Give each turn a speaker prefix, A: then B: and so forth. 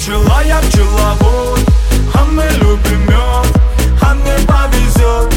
A: пчела, я пчеловод, а мы любим мед, а мне повезет,